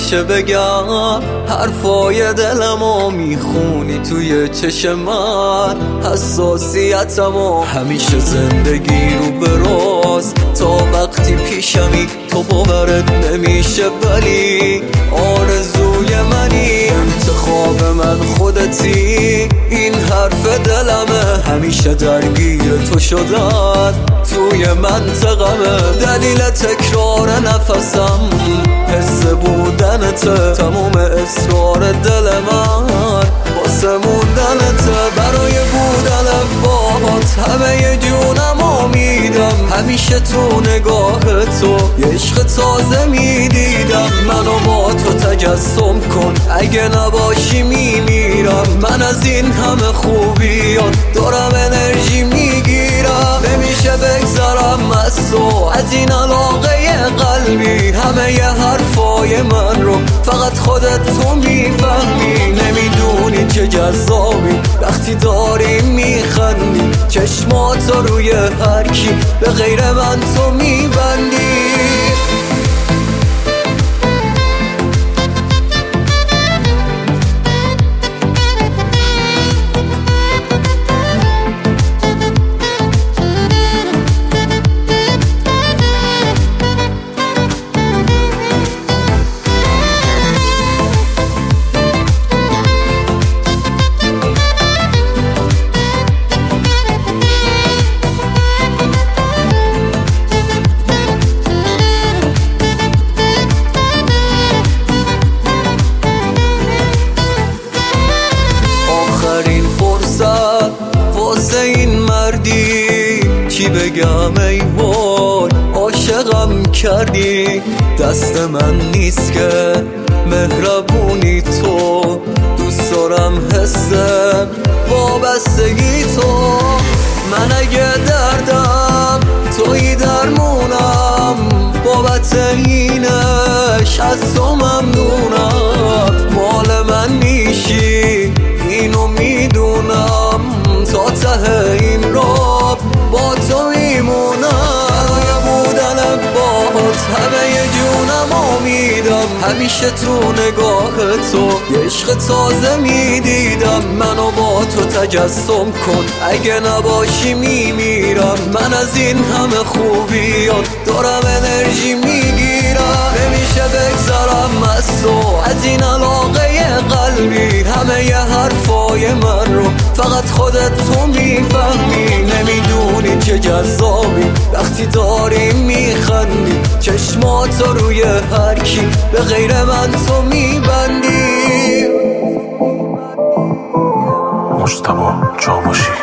همیشه بگم حرفای دلمو میخونی توی چشم من، حساسیتمو همیشه زندگی رو براست تا وقتی پیشمی تو باورت نمیشه، ولی آرزوی منی، انتخاب من خودتی، این حرف دلمه، همیشه درگیر تو شدن توی منطقمه، دلیل تکرار نفسم حس بودنته، تموم اصرار دل من واسه موندنته، برای بودن باهات همه جونمو میدم، همیشه تو نگاه تو یه عشق تازه میدیدم، منو با تو تجسم کن اگه نباشی میمیرم، من از این همه خوبیات دارم انرژی میگیرم، نمیشه بگذرم از تو، از این علاقه قلبی، همه ی حرفای من رو فقط خودت تو میفهمی، نمیدونی چه جذابی وقتی داری میخندی، چشماتو روی هر کی به غیر من تو میبندی. واسه این مردی چی بگم ای وای، عاشقم کردی، دست من نیست که مهربونی تو، دوست دارم حسم وابستگی تو، من اگه دردم توی درمونم، بابت اینش از تو ممنونم، مال من میشی اینو میدونم، تا ته این راب با تو میمونم، برای بودن باهات همه ی جونمو میدم، همیشه تو نگاه تو یه عشق تازه میدیدم، منو با تو تجسم کن اگه نباشی میمیرم، من از این همه خوبیات دارم انرژی میگیرم، نمیشه بگذرم از تو، از این علاقه قلبی، همه ی حرفای من رو فقط خودت تو میفهمی، نمیدونی چه جذابی وقتی داری میخندی، چشماتو روی هر کی به غیر من تو میبندی. مجتبی چاوشی.